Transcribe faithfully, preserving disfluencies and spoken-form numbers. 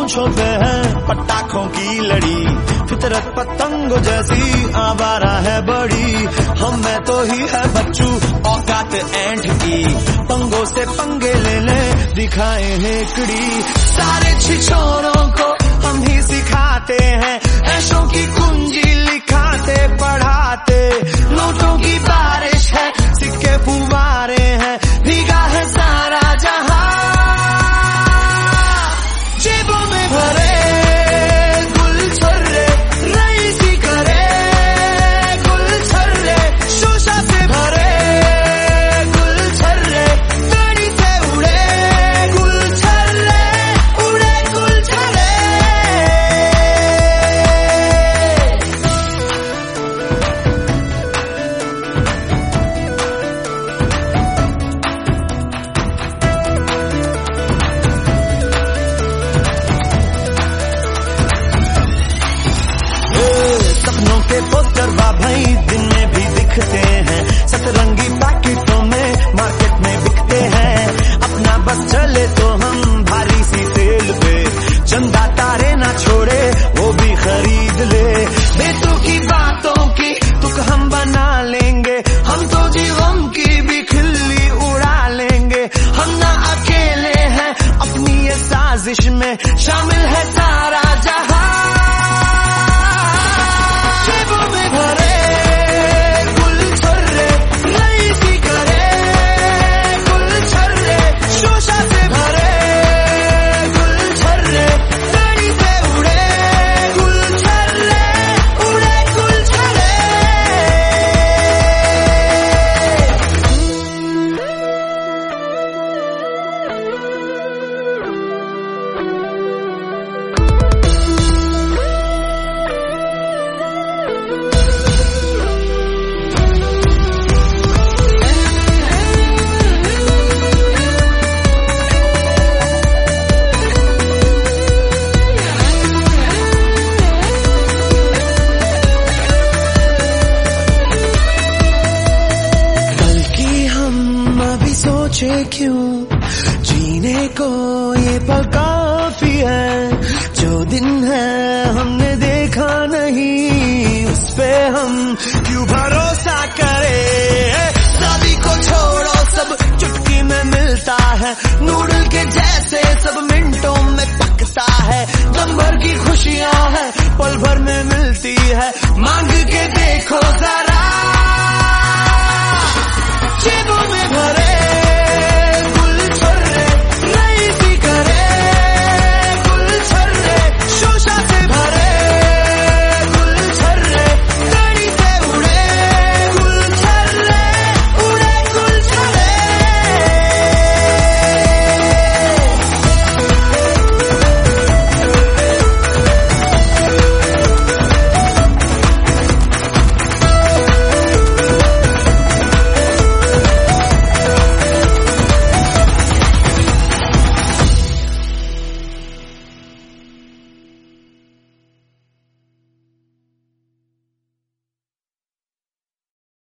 मूंछों पे है पटाखों की लड़ी, फितरत पतंगों जैसी आवारा है बड़ी। हम में तो ही है बच्चू औकात एंठ की, पंगों से पंगे ले ले दिखाए हेकड़ी। सारे छिछोरों को हम ही सिखाते हैं, ऐशों की कुंजी लिखाते पढ़ाते। नोटों की बारिश है, सिक्के फुवारे हैं, भीगा है सारा जहां। जेबों में भरे गुल छर्रे, रईसी करे गुल छर्रे, शोशा से भरे गुल छर्रे, गाड़ी से उड़े गुल छर्रे, उड़े गुल छर्रे। सपनों के पोस्टर वा भाई दिन में भी दिखते हैं, सतरंगी पैकेटों में मार्केट में बिकते हैं। अपना बस चले तो हम भारी सी सेल पे, चंदा तारे ना छोड़े वो भी खरीद ले। बेतों की बातों की तुक हम बना लेंगे, हम तो जी गम की भी खिल्ली उड़ा लेंगे। हम ना अकेले हैं अपनी ये साजिश में, शामिल है सारा जहां। जेबों में भरे गुल छर्रे, रईसी करे गुल छर्रे, शोशा से भरे गुल छर्रे, गाड़ी से उड़े गुल छर्रे, उड़े गुल छर्रे। सोचे क्यों जीने को ये पल काफी है, जो दिन है हमने देखा नहीं उस पे हम क्यों भरोसा करें। शादी को छोड़ो सब चुटकी में मिलता है, नूडल के जैसे सब मिनटों में पकता है। दम भर की खुशियां है पल भर में मिलती है, मांग के देखो जरा।